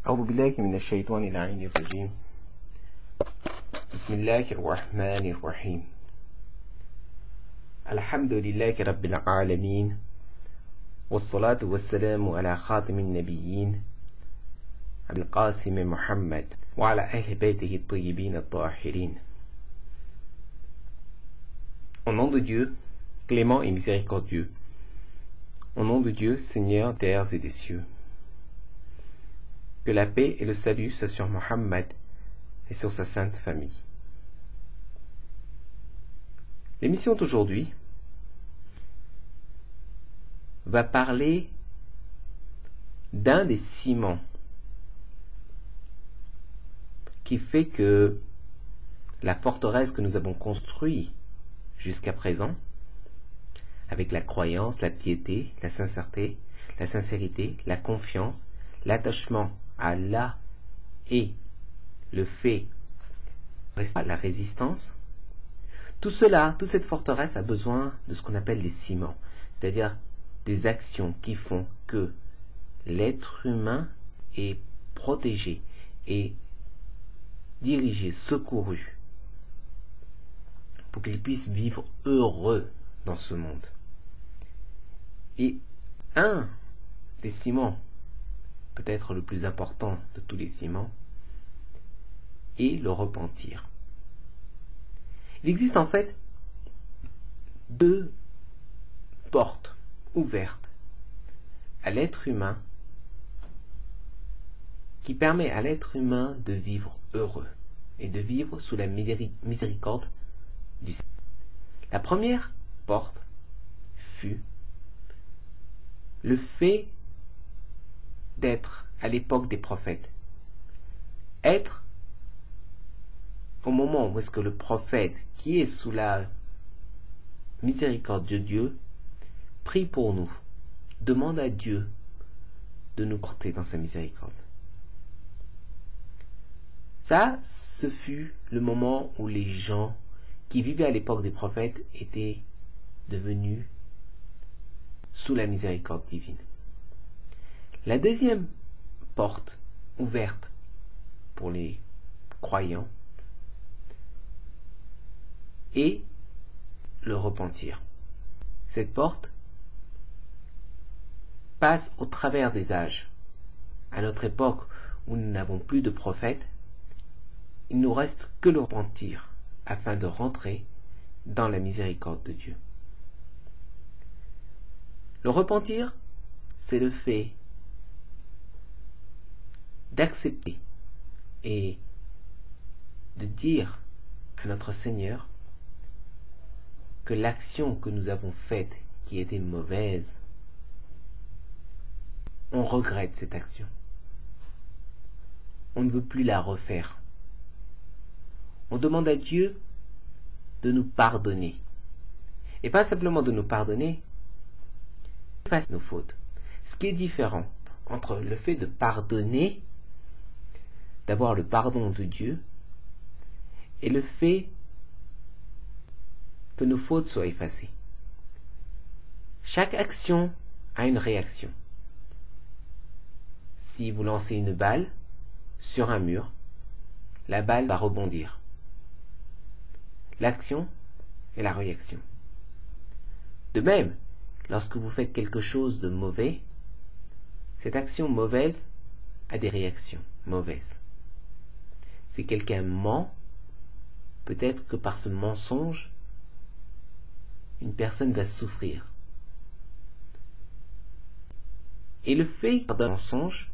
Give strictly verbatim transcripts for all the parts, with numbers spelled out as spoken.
أعوذ بالله من الشيطان اللعين الرجيم. بسم الله الرحمن الرحيم. الحمد لله رب العالمين، والصلاة والسلام على خاتم النبيين أبي القاسم محمد وعلى أهل بيته الطيبين الطاهرين. Au nom de Dieu, clément et miséricordieux. Au nom de Dieu, Seigneur des terres et des cieux. Que la paix et le salut soient sur Mohammed et sur sa sainte famille. L'émission d'aujourd'hui va parler d'un des ciments qui fait que la forteresse que nous avons construite jusqu'à présent, avec la croyance, la piété, la sincérité, la sincérité, la confiance, l'attachement à Allah et le fait de la résistance, tout cela, toute cette forteresse a besoin de ce qu'on appelle des ciments, c'est-à-dire des actions qui font que l'être humain est protégé et dirigé, secouru, pour qu'il puisse vivre heureux dans ce monde. Et un des ciments, peut-être le plus important de tous les ciments, est le repentir. Il existe en fait deux portes ouvertes à l'être humain qui permet à l'être humain de vivre heureux et de vivre sous la miséricorde du Seigneur. La première porte fut le fait d'être à l'époque des prophètes. Être au moment où est-ce que le prophète, qui est sous la miséricorde de Dieu, prie pour nous, demande à Dieu de nous porter dans sa miséricorde. Ça, ce fut le moment où les gens qui vivaient à l'époque des prophètes étaient devenus sous la miséricorde divine. La deuxième porte ouverte pour les croyants est le repentir. Cette porte passe au travers des âges. À notre époque où nous n'avons plus de prophètes, il nous reste que le repentir afin de rentrer dans la miséricorde de Dieu. Le repentir, c'est le fait d'accepter et de dire à notre Seigneur que l'action que nous avons faite qui était mauvaise, on regrette cette action. On ne veut plus la refaire. On demande à Dieu de nous pardonner. Et pas simplement de nous pardonner, effacer nos fautes. Ce qui est différent entre le fait de pardonner, d'avoir le pardon de Dieu, et le fait que nos fautes soient effacées. Chaque action a une réaction. Si vous lancez une balle sur un mur, la balle va rebondir. L'action et la réaction. De même, lorsque vous faites quelque chose de mauvais, cette action mauvaise a des réactions mauvaises. Si quelqu'un ment, peut-être que par ce mensonge, une personne va souffrir. Et le fait d'un mensonge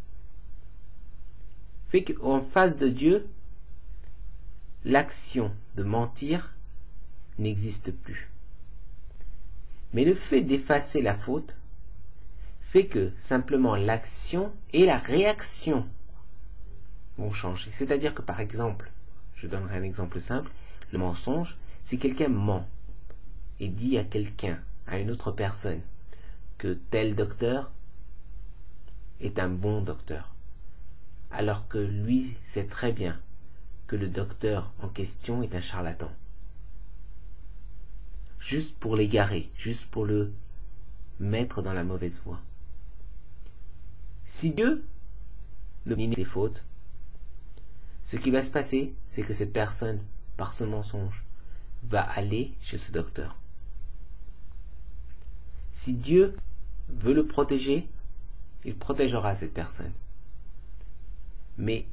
fait qu'en face de Dieu, l'action de mentir n'existe plus. Mais le fait d'effacer la faute fait que simplement l'action et la réaction vont changer. C'est-à-dire que par exemple, je donnerai un exemple simple, le mensonge, si quelqu'un ment et dit à quelqu'un, à une autre personne, que tel docteur est un bon docteur, alors que lui sait très bien que le docteur en question est un charlatan. Juste pour l'égarer, juste pour le mettre dans la mauvaise voie. Si Dieu ne nie ses fautes, ce qui va se passer, c'est que cette personne, par ce mensonge, va aller chez ce docteur. Si Dieu veut le protéger, il protégera cette personne. Mais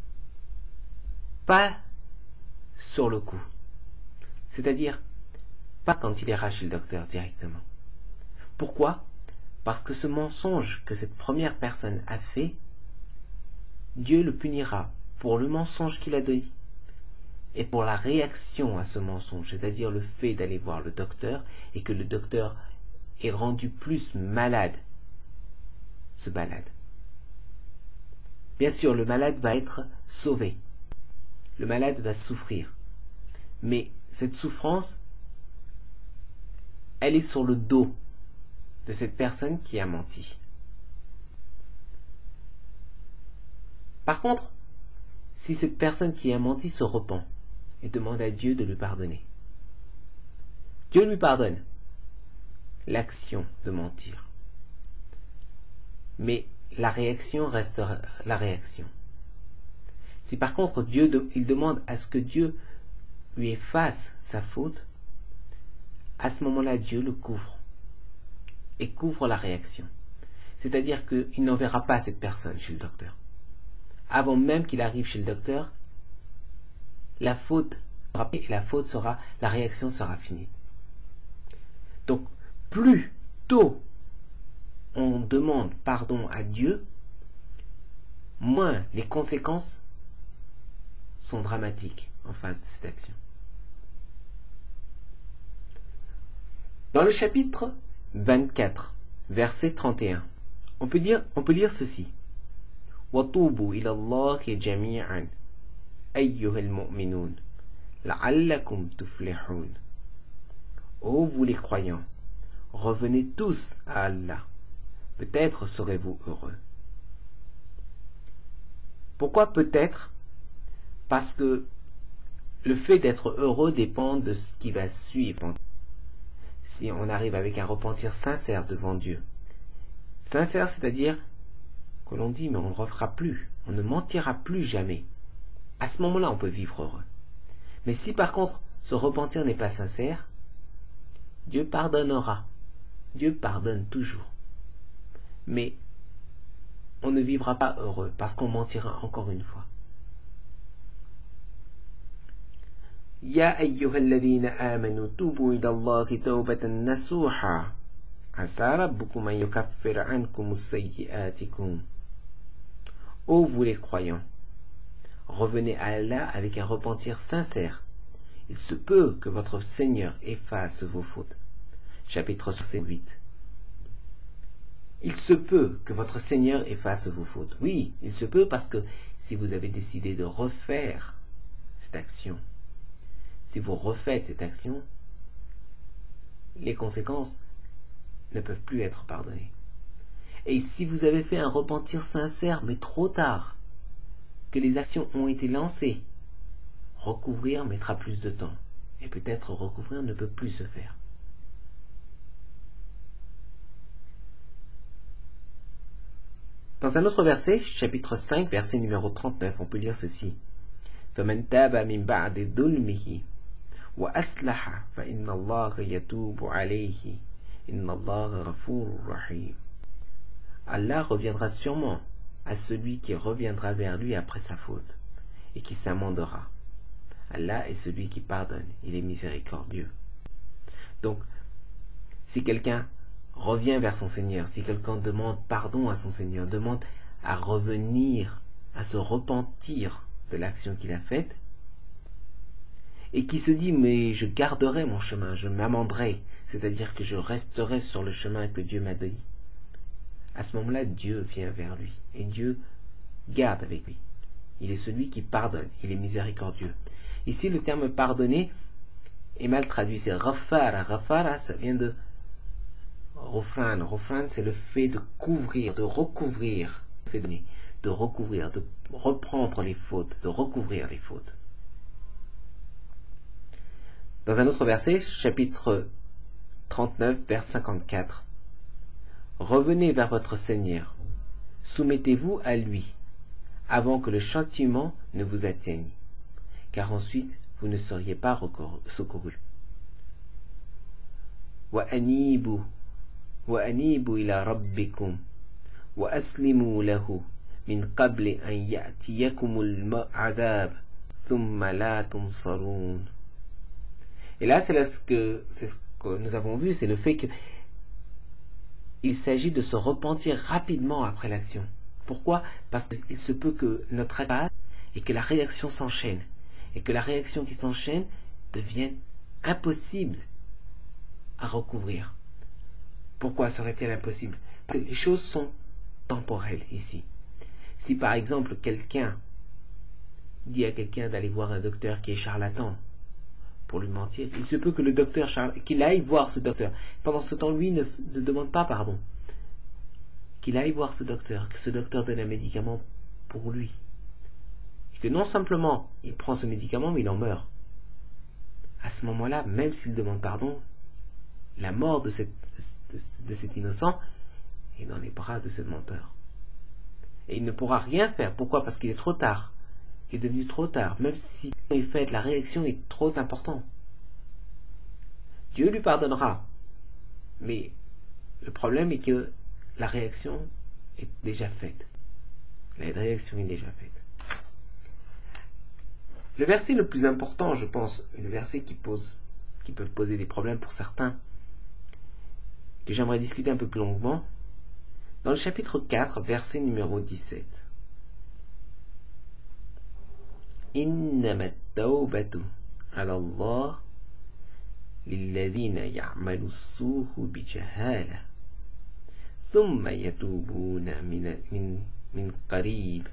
pas sur le coup. C'est-à-dire, pas quand il ira chez le docteur directement. Pourquoi? Parce que ce mensonge que cette première personne a fait, Dieu le punira pour le mensonge qu'il a dit et pour la réaction à ce mensonge, c'est-à-dire le fait d'aller voir le docteur et que le docteur est rendu plus malade, ce malade. Bien sûr, le malade va être sauvé. Le malade va souffrir. Mais cette souffrance, elle est sur le dos de cette personne qui a menti. Par contre, si cette personne qui a menti se repent et demande à Dieu de lui pardonner, Dieu lui pardonne l'action de mentir. Mais la réaction reste la réaction. Si par contre Dieu il demande à ce que Dieu lui efface sa faute, à ce moment-là Dieu le couvre et couvre la réaction. C'est-à-dire qu'il n'enverra pas cette personne chez le docteur. Avant même qu'il arrive chez le docteur, la faute et la faute sera, la réaction sera finie. Donc, plus tôt on demande pardon à Dieu, moins les conséquences sont dramatiques en face de cette action. Dans le chapitre vingt-quatre, verset trente et un, on peut dire, on peut lire ceci. وَتُوبُوا إِلَى اللَّهِ جَمِيعًا أَيُّهَا الْمُؤْمِنُونَ لَعَلَّكُمْ تُفْلِحُونَ. Ô vous les croyants, revenez tous à Allah. Peut-être serez-vous heureux. Pourquoi peut-être? Parce que le fait d'être heureux dépend de ce qui va suivre. Si on arrive avec un repentir sincère devant Dieu. Sincère, c'est-à-dire que l'on dit, mais on ne refera plus, on ne mentira plus jamais. À ce moment-là, on peut vivre heureux. Mais si par contre, ce repentir n'est pas sincère, Dieu pardonnera. Dieu pardonne toujours. Mais on ne vivra pas heureux parce qu'on mentira encore une fois. Ya ayyuhalladhina amanu tubu ila Allahi tawbatan nasuha asa rabbukum an yukaffira ankum sayyi'atikum. Ô vous les croyants, revenez à Allah avec un repentir sincère. Il se peut que votre Seigneur efface vos fautes. Chapitre soixante-huit. Il se peut que votre Seigneur efface vos fautes. Oui, il se peut parce que si vous avez décidé de refaire cette action, si vous refaites cette action, les conséquences ne peuvent plus être pardonnées. Et si vous avez fait un repentir sincère, mais trop tard, que les actions ont été lancées, recouvrir mettra plus de temps. Et peut-être recouvrir ne peut plus se faire. Dans un autre verset, chapitre cinq, verset numéro trente-neuf, on peut lire ceci. فَمَنْ تَابَ مِنْ بَعْدِ ظُلْمِهِ وَأَصْلَحَ فَإِنَّ اللَّهَ يَتُوبُ عَلَيْهِ إِنَّ اللَّهَ غَفُورٌ رَحِيمٌ. Allah reviendra sûrement à celui qui reviendra vers lui après sa faute et qui s'amendera. Allah est celui qui pardonne, il est miséricordieux. Donc, si quelqu'un revient vers son Seigneur, si quelqu'un demande pardon à son Seigneur, demande à revenir, à se repentir de l'action qu'il a faite, et qui se dit, mais je garderai mon chemin, je m'amenderai, c'est-à-dire que je resterai sur le chemin que Dieu m'a dit, à ce moment-là, Dieu vient vers lui, et Dieu garde avec lui. Il est celui qui pardonne, il est miséricordieux. Ici, le terme pardonner est mal traduit, c'est rafara. Rafara, ça vient de Rofran. Rofran, c'est le fait de couvrir, de recouvrir, de recouvrir, de reprendre les fautes, de recouvrir les fautes. Dans un autre verset, chapitre trente-neuf, vers cinquante-quatre. Revenez vers votre Seigneur, soumettez-vous à lui, avant que le châtiment ne vous atteigne, car ensuite vous ne seriez pas secourus. Wa anibu wa anibu ila rabbikum wa aslimu lahu min qabli an ya'tiyakumul adab thumma la tunsarun. Et là, c'est ce que, c'est ce que nous avons vu, c'est le fait que il s'agit de se repentir rapidement après l'action. Pourquoi? Parce qu'il se peut que notre acte et que la réaction s'enchaîne, et que la réaction qui s'enchaîne devienne impossible à recouvrir. Pourquoi serait-elle impossible? Parce que les choses sont temporelles ici. Si par exemple quelqu'un dit à quelqu'un d'aller voir un docteur qui est charlatan pour lui mentir, il se peut que le docteur qu'il aille voir ce docteur. Pendant ce temps, lui ne, ne demande pas pardon. Qu'il aille voir ce docteur, que ce docteur donne un médicament pour lui. Et que non simplement il prend ce médicament, mais il en meurt. À ce moment-là, même s'il demande pardon, la mort de, cette, de, de cet innocent est dans les bras de ce menteur. Et il ne pourra rien faire. Pourquoi? Parce qu'il est trop tard. Il est devenu trop tard. Même si il fait, la réaction est trop importante. Dieu lui pardonnera. Mais le problème est que la réaction est déjà faite. La réaction est déjà faite. Le verset le plus important, je pense, le verset qui pose, qui peut poser des problèmes pour certains, que j'aimerais discuter un peu plus longuement, dans le chapitre quatre, verset numéro dix-sept. إنما التوبة على الله للذين يعملوا السوء بجهالة ثم يتوبون من من من قريب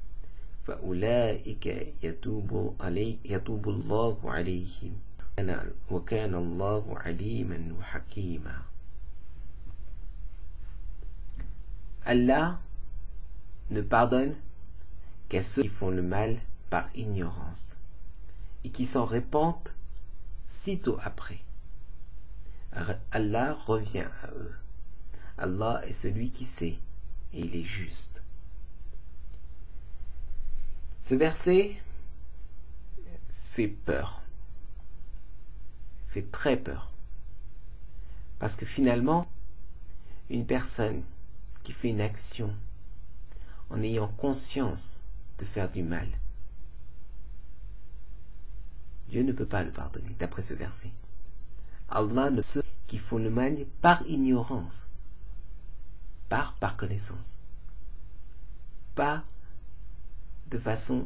فأولئك يتوب علي يتوب الله عليهم وكان الله عليما وحكيما. Allah ne pardonne qu'à ceux qui font le mal par ignorance et qui s'en repentent sitôt après. Allah revient à eux. Allah est celui qui sait et il est juste. Ce verset fait peur, fait très peur, parce que finalement, une personne qui fait une action en ayant conscience de faire du mal, Dieu ne peut pas le pardonner, d'après ce verset. Allah ne ceux qui font le mal par ignorance, par par connaissance, pas de façon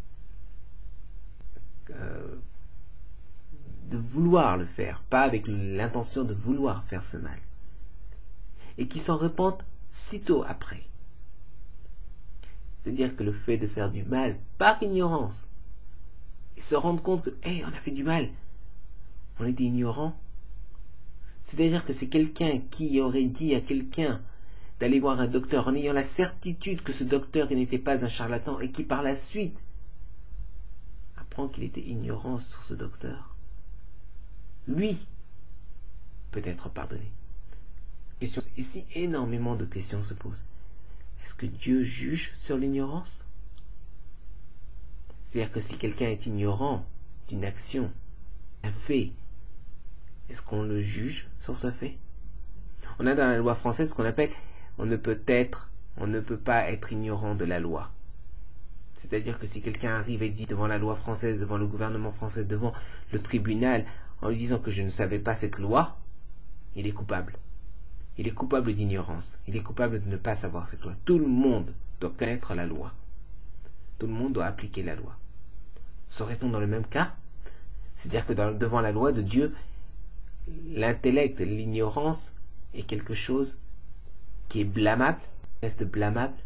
euh, de vouloir le faire, pas avec l'intention de vouloir faire ce mal, et qui s'en repentent sitôt après. C'est-à-dire que le fait de faire du mal par ignorance, et se rendre compte que, hey, on a fait du mal, on était ignorant. C'est-à-dire que c'est quelqu'un qui aurait dit à quelqu'un d'aller voir un docteur en ayant la certitude que ce docteur n'était pas un charlatan et qui par la suite apprend qu'il était ignorant sur ce docteur. Lui peut être pardonné. Question, ici, énormément de questions se posent. Est-ce que Dieu juge sur l'ignorance? C'est-à-dire que si quelqu'un est ignorant d'une action, un fait, est-ce qu'on le juge sur ce fait? On a dans la loi française ce qu'on appelle on ne peut être, on ne peut pas être ignorant de la loi. C'est-à-dire que si quelqu'un arrive et dit devant la loi française, devant le gouvernement français, devant le tribunal, en lui disant que je ne savais pas cette loi, il est coupable. Il est coupable d'ignorance. Il est coupable de ne pas savoir cette loi. Tout le monde doit connaître la loi. Tout le monde doit appliquer la loi. Serait-on dans le même cas? C'est-à-dire que dans, devant la loi de Dieu, l'intellect, l'ignorance est quelque chose qui est blâmable, reste blâmable.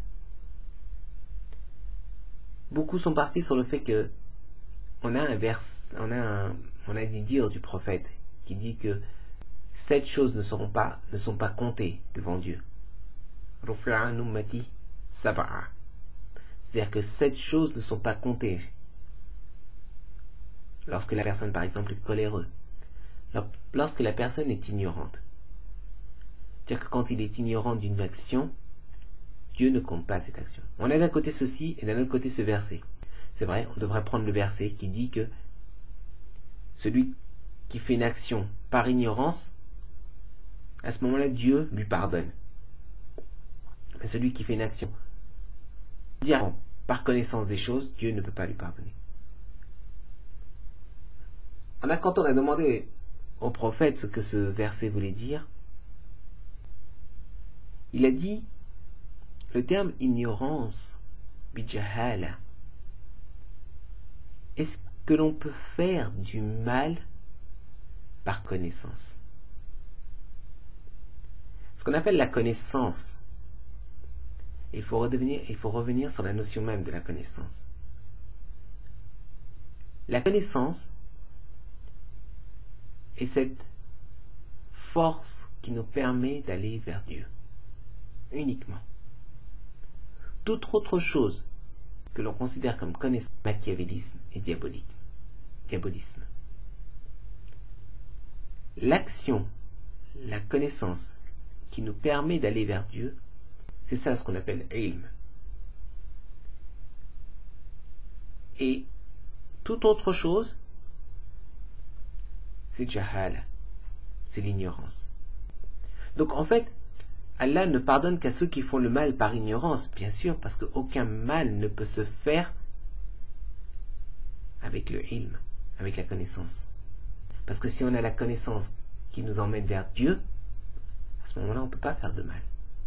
Beaucoup sont partis sur le fait que on a un vers, on a un, on a des dires du prophète qui dit que sept choses ne seront pas, ne sont pas comptées devant Dieu. C'est-à-dire que sept choses ne sont pas comptées. Lorsque la personne, par exemple, est coléreux, lorsque la personne est ignorante, c'est-à-dire que quand il est ignorant d'une action, Dieu ne compte pas cette action. On a d'un côté ceci et d'un autre côté ce verset. C'est vrai, on devrait prendre le verset qui dit que celui qui fait une action par ignorance, à ce moment-là, Dieu lui pardonne. Mais celui qui fait une action par connaissance des choses, Dieu ne peut pas lui pardonner. On a, quand on a demandé au prophète ce que ce verset voulait dire, il a dit le terme ignorance, bijahala. Est-ce que l'on peut faire du mal par connaissance? Ce qu'on appelle la connaissance, il faut, redevenir, il faut revenir sur la notion même de la connaissance. La connaissance est cette force qui nous permet d'aller vers Dieu, uniquement. Toute autre chose que l'on considère comme connaissance, machiavélisme et diabolique, diabolisme. L'action, la connaissance qui nous permet d'aller vers Dieu, c'est ça ce qu'on appelle ilm. Et toute autre chose, c'est jahala, c'est l'ignorance. Donc en fait, Allah ne pardonne qu'à ceux qui font le mal par ignorance, bien sûr, parce qu'aucun mal ne peut se faire avec le ilm, avec la connaissance. Parce que si on a la connaissance qui nous emmène vers Dieu, à ce moment-là, on ne peut pas faire de mal.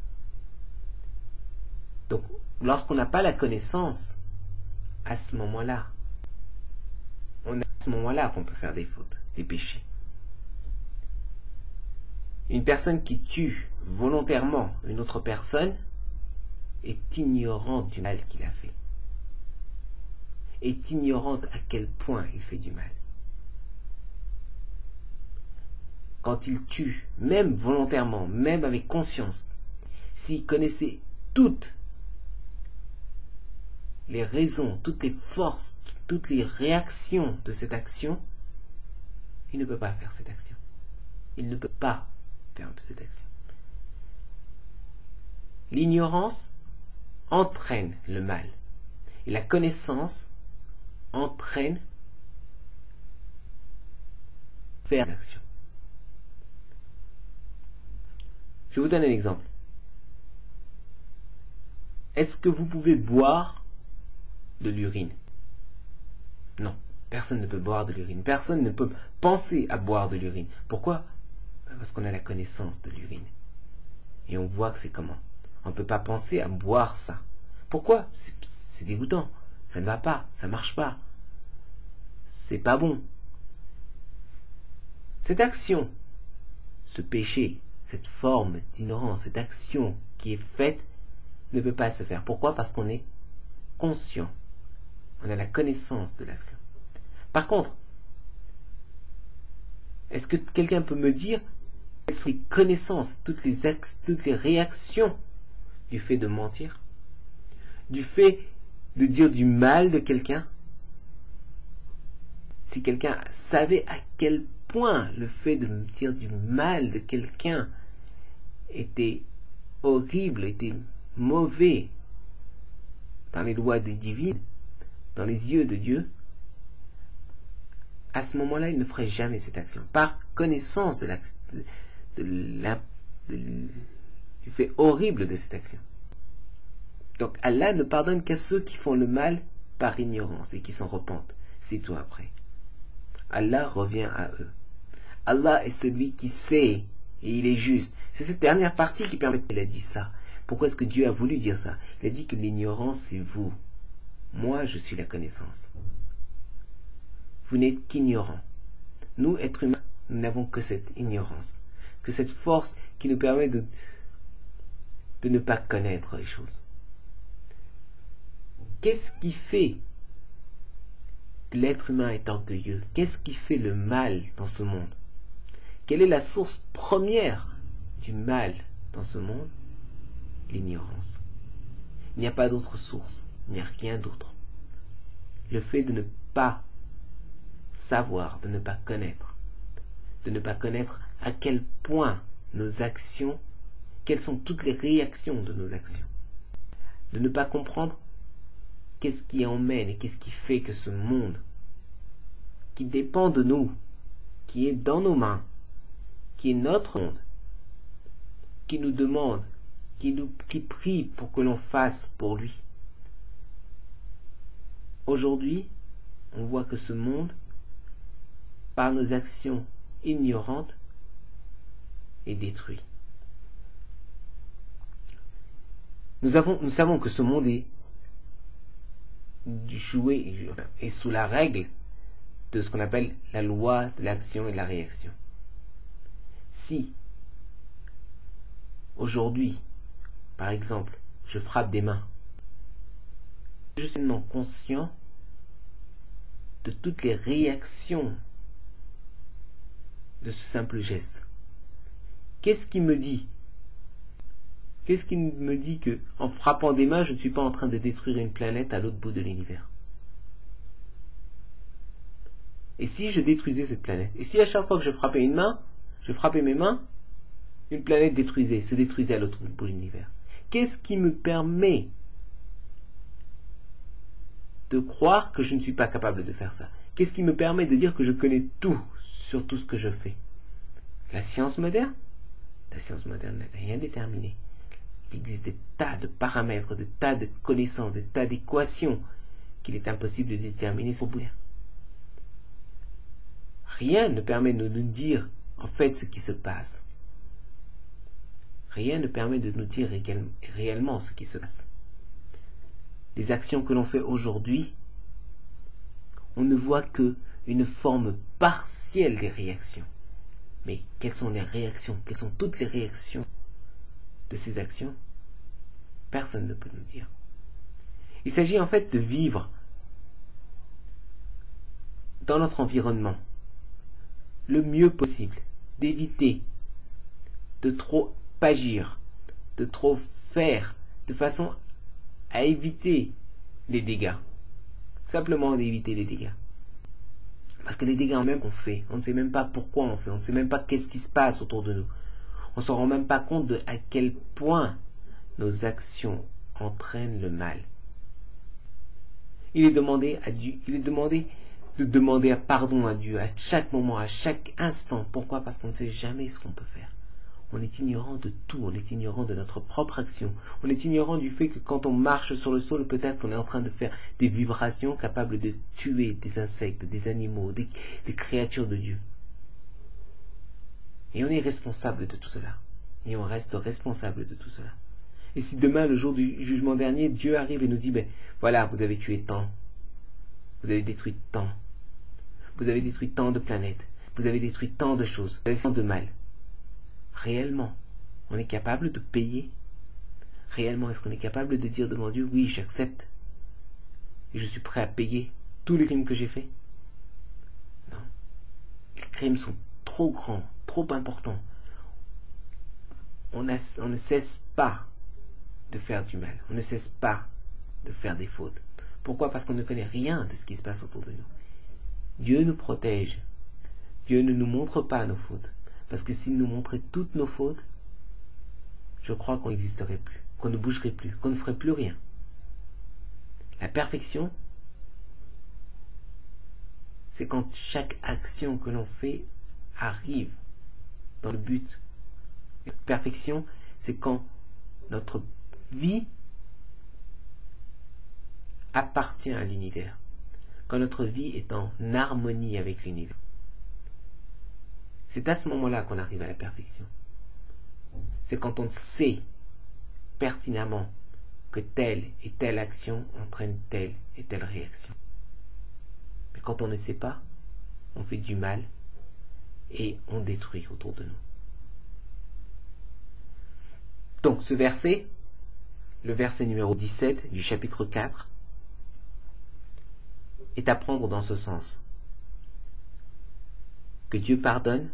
Donc, lorsqu'on n'a pas la connaissance, à ce moment-là, on a à ce moment-là qu'on peut faire des fautes, des péchés. Une personne qui tue volontairement une autre personne est ignorante du mal qu'il a fait. Est ignorante à quel point il fait du mal. Quand il tue, même volontairement, même avec conscience, s'il connaissait toutes les raisons, toutes les forces, toutes les réactions de cette action, il ne peut pas faire cette action. Il ne peut pas faire cette action. L'ignorance entraîne le mal. Et la connaissance entraîne faire l'action. Je vous donne un exemple. Est-ce que vous pouvez boire de l'urine? Non, personne ne peut boire de l'urine. Personne ne peut penser à boire de l'urine. Pourquoi? Parce qu'on a la connaissance de l'urine. Et on voit que c'est comment. On ne peut pas penser à boire ça. Pourquoi? C'est dégoûtant. Ça ne va pas. Ça ne marche pas. C'est pas bon. Cette action, ce péché, cette forme d'ignorance, cette action qui est faite, ne peut pas se faire. Pourquoi? Parce qu'on est conscient. On a la connaissance de l'action. Par contre, est-ce que quelqu'un peut me dire quelles sont les connaissances, toutes les, ex, toutes les réactions du fait de mentir, du fait de dire du mal de quelqu'un? Si quelqu'un savait à quel point le fait de dire du mal de quelqu'un était horrible, était mauvais dans les lois divines, dans les yeux de Dieu, à ce moment-là, il ne ferait jamais cette action. Par connaissance de l'action, de, de la, de, du fait horrible de cette action. Donc Allah ne pardonne qu'à ceux qui font le mal par ignorance et qui s'en repentent, sitôt après. Allah revient à eux. Allah est celui qui sait et il est juste. C'est cette dernière partie qui permet qu'il a dit ça. Pourquoi est-ce que Dieu a voulu dire ça? Il a dit que l'ignorance c'est vous. Moi je suis la connaissance. Vous n'êtes qu'ignorants. Nous, êtres humains, nous n'avons que cette ignorance, que cette force qui nous permet de, de ne pas connaître les choses. Qu'est-ce qui fait que l'être humain est orgueilleux? Qu'est-ce qui fait le mal dans ce monde? Quelle est la source première du mal dans ce monde? L'ignorance. Il n'y a pas d'autre source, il n'y a rien d'autre. Le fait de ne pas savoir, de ne pas connaître, de ne pas connaître à quel point nos actions, quelles sont toutes les réactions de nos actions. de ne pas comprendre qu'est-ce qui emmène et qu'est-ce qui fait que ce monde qui dépend de nous, qui est dans nos mains, qui est notre monde, qui nous demande, qui, nous, qui prie pour que l'on fasse pour lui. Aujourd'hui, on voit que ce monde, par nos actions ignorantes, est détruit. Nous, avons, nous savons que ce monde est joué est sous la règle de ce qu'on appelle la loi de l'action et de la réaction. Si, aujourd'hui, par exemple, je frappe des mains, je suis non conscient de toutes les réactions de ce simple geste. Qu'est-ce qui me dit Qu'est-ce qui me dit que, en frappant des mains, je ne suis pas en train de détruire une planète à l'autre bout de l'univers? Et si je détruisais cette planète? Et si à chaque fois que je frappais une main, je frappais mes mains, une planète détruisait, se détruisait à l'autre bout de l'univers? Qu'est-ce qui me permet de croire que je ne suis pas capable de faire ça? Qu'est-ce qui me permet de dire que je connais tout sur tout ce que je fais? La science moderne? La science moderne n'a rien déterminé. Il existe des tas de paramètres, des tas de connaissances, des tas d'équations qu'il est impossible de déterminer sur bout. Rien ne permet de nous dire en fait ce qui se passe. Rien ne permet de nous dire réellement ce qui se passe. Les actions que l'on fait aujourd'hui, on ne voit que une forme partielle des réactions. Mais quelles sont les réactions? Quelles sont toutes les réactions de ces actions? Personne ne peut nous dire. Il s'agit en fait de vivre dans notre environnement le mieux possible, d'éviter de trop agir, de trop faire, de façon à éviter les dégâts. Simplement d'éviter les dégâts. Parce que les dégâts même qu'on fait, on ne sait même pas pourquoi on fait, on ne sait même pas qu'est-ce qui se passe autour de nous. On ne se rend même pas compte de à quel point nos actions entraînent le mal. Il est demandé à Dieu, il est demandé de demander pardon à Dieu à chaque moment, à chaque instant. Pourquoi? Parce qu'on ne sait jamais ce qu'on peut faire. On est ignorant de tout, on est ignorant de notre propre action. On est ignorant du fait que quand on marche sur le sol, peut-être qu'on est en train de faire des vibrations capables de tuer des insectes, des animaux, des, des créatures de Dieu. Et on est responsable de tout cela. Et on reste responsable de tout cela. Et si demain, le jour du jugement dernier, Dieu arrive et nous dit, ben voilà, vous avez tué tant, vous avez détruit tant, vous avez détruit tant de planètes, vous avez détruit tant de choses, vous avez fait tant de mal. Réellement, on est capable de payer? Réellement, est-ce qu'on est capable de dire devant Dieu, oui, j'accepte, et je suis prêt à payer tous les crimes que j'ai faits? Non. Les crimes sont trop grands, trop importants. On, a, on ne cesse pas de faire du mal. On ne cesse pas de faire des fautes. Pourquoi? Parce qu'on ne connaît rien de ce qui se passe autour de nous. Dieu nous protège. Dieu ne nous montre pas nos fautes. Parce que s'il nous montrait toutes nos fautes, je crois qu'on n'existerait plus, qu'on ne bougerait plus, qu'on ne ferait plus rien. La perfection, c'est quand chaque action que l'on fait arrive dans le but. La perfection, c'est quand notre vie appartient à l'univers, quand notre vie est en harmonie avec l'univers. C'est à ce moment-là qu'on arrive à la perfection. C'est quand on sait pertinemment que telle et telle action entraîne telle et telle réaction. Mais quand on ne sait pas, on fait du mal et on détruit autour de nous. Donc ce verset, le verset numéro dix-sept du chapitre quatre, est à prendre dans ce sens. Que Dieu pardonne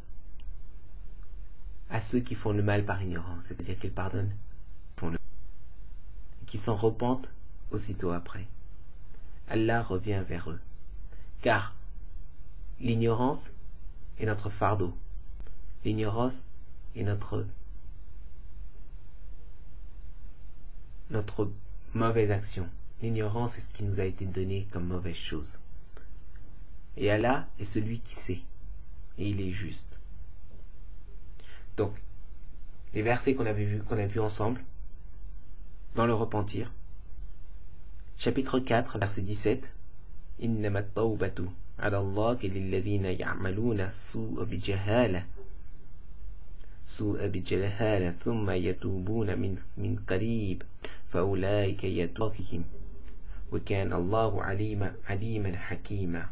à ceux qui font le mal par ignorance, c'est-à-dire qu'il pardonne pour le et qui s'en repentent aussitôt après. Allah revient vers eux, car l'ignorance est notre fardeau, l'ignorance est notre notre mauvaises actions. L'ignorance est ce qui nous a été donné comme mauvaise chose. Et Allah est celui qui sait. Et il est juste. Donc, les versets qu'on avait vus, qu'on a vus ensemble, dans le repentir, chapitre quatre, verset dix-sept, إنما التوبة على الله للذين يعملون السوء بجهالة سوء بجهالة ثم يتوبون من من قريب فأولئك يتوبهم وكان الله عليما عليما حكيما.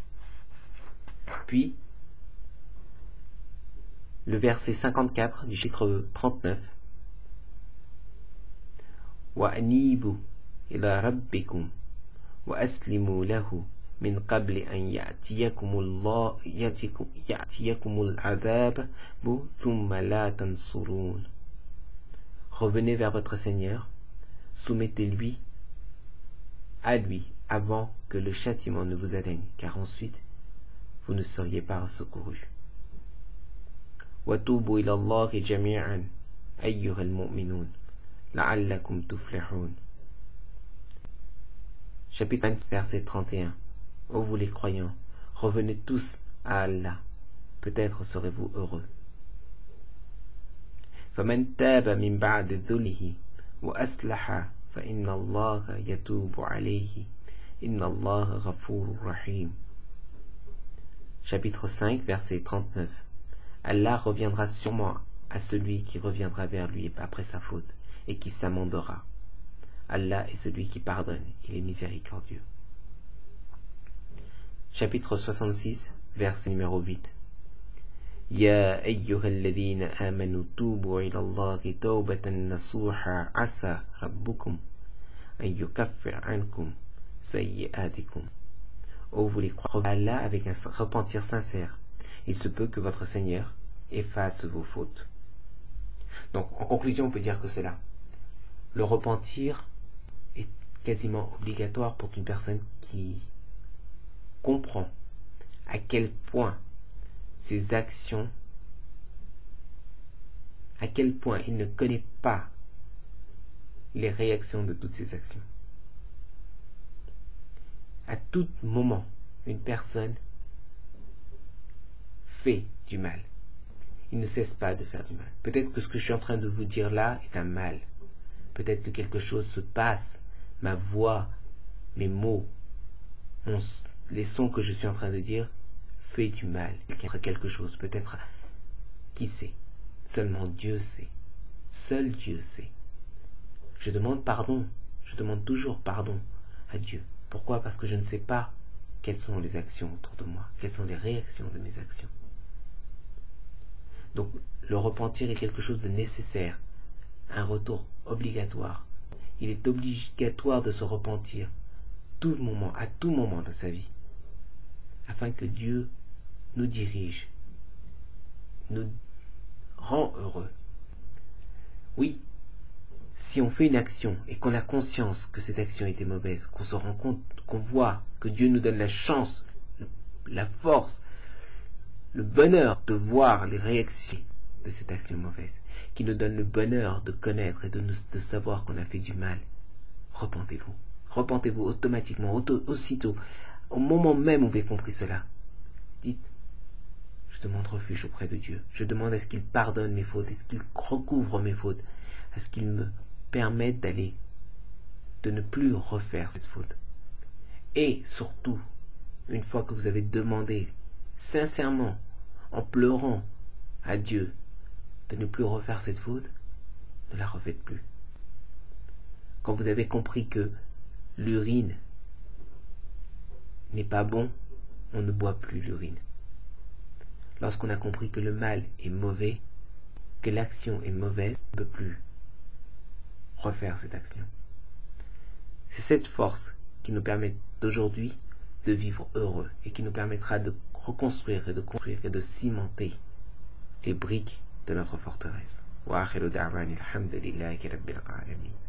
Puis le verset cinquante-quatre du chapitre trente-neuf, وأنيبوا إلى ربكم وأسلموا له من قبل أن يأتيكم الله يأتيكم, يأتيكم العذاب ثم لا تنصرون. Revenez vers votre Seigneur, soumettez-lui à lui avant que le châtiment ne vous atteigne, car ensuite vous ne seriez pas secourus. وتوبوا إلى الله جميعا أيها المؤمنون لعلكم تفلحون. Chapitre cinq, verset trente et un. Ô vous les croyants, revenez tous à Allah, peut-être serez-vous heureux. فمن تاب من بعد ذله وأصلح فإن الله يتوب عليه إن الله غفور رحيم. Chapitre cinq, verset trente-neuf. Allah reviendra sûrement à celui qui reviendra vers lui après sa faute et qui s'amendera. Allah est celui qui pardonne, il est miséricordieux. Chapitre soixante-six, verset numéro huit. يا أيها الذين آمنوا توبوا إلى الله توبة نصوحا عسى ربكم أن يكفر عنكم سيئاتكم. Ô vous les croyants, Allah avec un repentir sincère, il se peut que votre Seigneur efface vos fautes. Donc, en conclusion, on peut dire que cela, le repentir est quasiment obligatoire pour une personne qui comprend à quel point ses actions, à quel point il ne connaît pas les réactions de toutes ses actions. À tout moment, une personne fait du mal. Il ne cesse pas de faire du mal. Peut-être que ce que je suis en train de vous dire là est un mal. Peut-être que quelque chose se passe. Ma voix, mes mots, mon, les sons que je suis en train de dire fait du mal. Quelque chose, peut-être, qui sait? Seulement Dieu sait. Seul Dieu sait. Je demande pardon. Je demande toujours pardon à Dieu. Pourquoi? Parce que je ne sais pas quelles sont les actions autour de moi, quelles sont les réactions de mes actions. Donc, le repentir est quelque chose de nécessaire, un retour obligatoire. Il est obligatoire de se repentir tout moment, à tout moment de sa vie, afin que Dieu nous dirige, nous rend heureux. Oui, si on fait une action et qu'on a conscience que cette action était mauvaise, qu'on se rend compte, qu'on voit que Dieu nous donne la chance, la force, le bonheur de voir les réactions de cette action mauvaise, qui nous donne le bonheur de connaître et de, nous, de savoir qu'on a fait du mal, repentez-vous. Repentez-vous automatiquement, auto, aussitôt, au moment même où vous avez compris cela. Dites, je demande refuge auprès de Dieu. Je demande à ce qu'il pardonne mes fautes, à ce qu'il recouvre mes fautes, à ce qu'il me permette d'aller, de ne plus refaire cette faute. Et surtout, une fois que vous avez demandé sincèrement, en pleurant à Dieu, de ne plus refaire cette faute, ne la refaites plus. Quand vous avez compris que l'urine n'est pas bon, on ne boit plus l'urine. Lorsqu'on a compris que le mal est mauvais, que l'action est mauvaise, on ne peut plus refaire cette action. C'est cette force qui nous permet d'aujourd'hui de vivre heureux et qui nous permettra de reconstruire et de construire et de cimenter les briques de notre forteresse. Wa akhiru da'wana alhamdulillahi rabbil alamin.